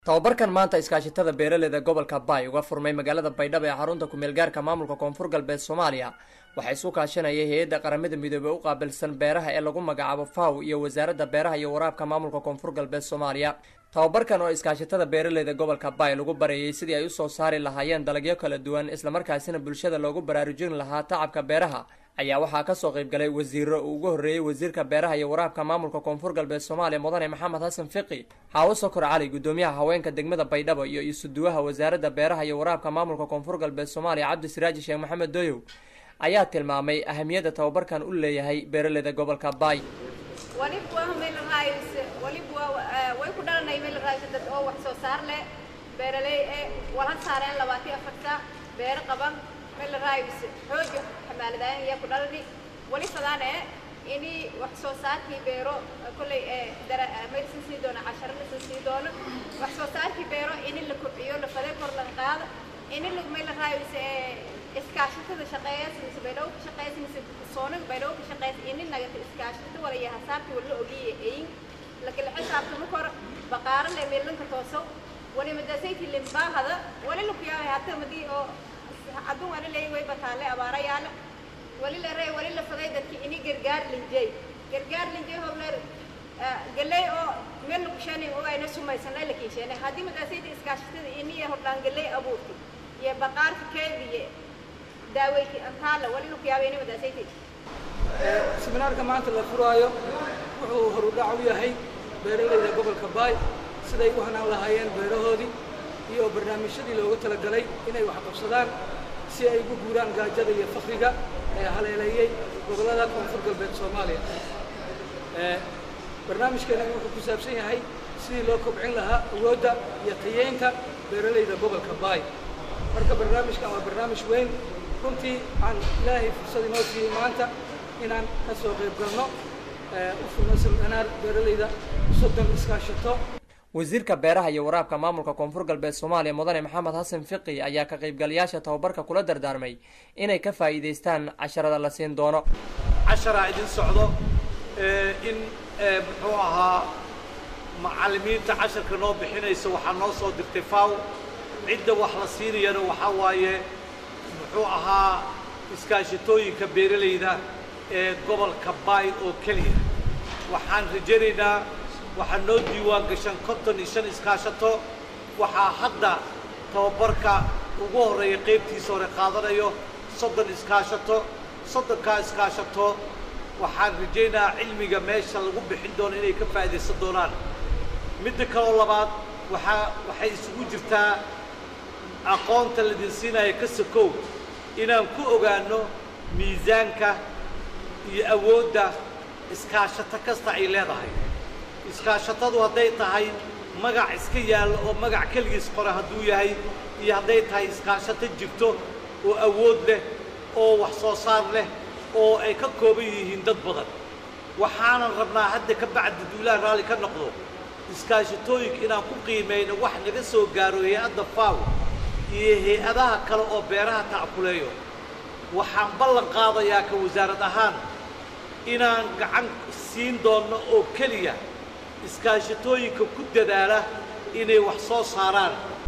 tababarkan maanta iskaashatada beeraleyda gobolka Bay uga furmay magaalada Baydhabo ee xarunta ku meel gaarka maamulka Koonfur Galbeed Soomaaliya waxay soo kaashanayeen hay'adda qaramada midoobay u qaabilsan beeraha ee lagu magacaabo FAO iyo wasaaradda beeraha iyo waraabka maamulka Koonfur Galbeed Soomaaliya. tababarkan oo iskaashatada beeraleyda gobolka Bay lagu bareeyay sidii ay u soo saari lahaayeen dalagyo kala duwan isla markaasina bulshada loogu baraarujin lahaa tacabka beeraha ayaa waxaa ka soo qayb galay wasiiro ugu horeeyay wasiirka beeraha iyo waraabka maamulka Koonfur Galbeed Soomaaliya mudane Maxamed Xasan Fiqi, Xaawo Sokor Cali gudoomiyaha haweenka degmada Baydhabo iyo isuduwaha wasaaradda beeraha iyo waraabka maamulka Koonfur Galbeed Soomaaliya Cabdi Siraaji Sheekh Maxamed Dooyow ayaa tilmaamay ahamiyadda tababarkan u leeyahay beeraleyda gobolka Bay. way ku dhalanay meel raashin oo wax soo saar leh beeraley wala saareen 24 beer qaban meel raayis xoog xamaaladaan iyo ku dhalani wali fadaan ini wax soo saarkii beero kulay meel sii doona 10 sii doona wax soo saarkii beero in la kobciyo la faday kor la qaado in la meel raayis iskaashatada shaqeeyay beerow shaqeeyay soonag beerow shaqeeyay in naga iskaashatada wala yahay saarkii wala ogiyay لكن الحساب تمكر بقارن لميلن كتوسو ولي مدرسيتي اللي مباهذا ولي لو كيا هاتر مدي او عدو انا لي وي بتاله ابارا يال ولي لا ري ولي لا فديدك اني غرغار لنجي هو نر قلي او ميل كشاني او اينا سميسن لكن شيني هادي مدرسيتي اسكاشتي اني هردان قلي ابوتي يا بقار كيدي داويتي انتاله ولي لو كيا ويني مدرسيتي سيمينار كمان تلفرايو wuxuu horudhac u yahay beeraleyda gobolka Bay siday u hanaan lahaayeen beerahoodii iyo barnaamijyadii loogu talagalay inay wax qabsadaan si ay ugu guuraan gaajada iyo faqriga ee haleelayay gobolada Koonfur Galbeed Soomaaliya. barnaamijkan wuxuu ku saabsan yahay sidii loo kobcin lahaa awoodda iyo tayeynta beeraleyda gobolka Bay. marka barnaamijkan waa barnaamij weyn runtii aan ilaahay fursad inoo siiyay maanta inaan ka soo qayb galno wasiirka beeraha iyo waraabka maamulka Koonfur Galbeed Soomaaliya mudane Maxamed Xasan Fiqi ayaa ka qaybgalayaasha tababarka kula dardaarmay inay ka faa'iideystaan casharada la siin doono. cashara idin socdo in muxuu ahaa macallimiinta casharka noo bixinaysa waxaa noo soo dirtay FAO cidda wax la siinayana waxa waaye muxuu ahaa iskaashatooyinka beeraleyda gobolka Bay oo kaliya waxaan rajaynaynaa waxa noo diiwaan gashan 55 iskaashato waxa hadda tababarka ugu horeeya qaybtiisa hore qaadanayo 30 iskaashato 30 iskaashato waxaan rajaynayaa cilmiga meesha lagu bixin doono inay ka faa'iideysan doonaan mid kale labaad waxay isugu jirtaa aqoonta la dinsiinayo ka sakow inaan ku ogaano miisaanka iyo awoodda iskaashato kasta ay leedahay. iskaashatadu hadday tahay magac iska yaal oo magac kaligiis qora hadduu yahay iyo hadday tahay iskaashato jirto oo awood leh oo wax soo saar leh oo ay ka kooban yihiin dad badan waxaanan rabnaa hadda ka bacdi duulaha raali ka noqdo iskaashatooyinka inaan ku qiimeyno wax naga soo gaaro hay'adda FAO iyo hay'adaha kale oo beeraha tackuleeyo waxaan ballan qaadayaa ka wasaarad ahaan inaan gacan siin doono oo kaliya iskaashatooyinka ku dadaala inay wax soo saaraan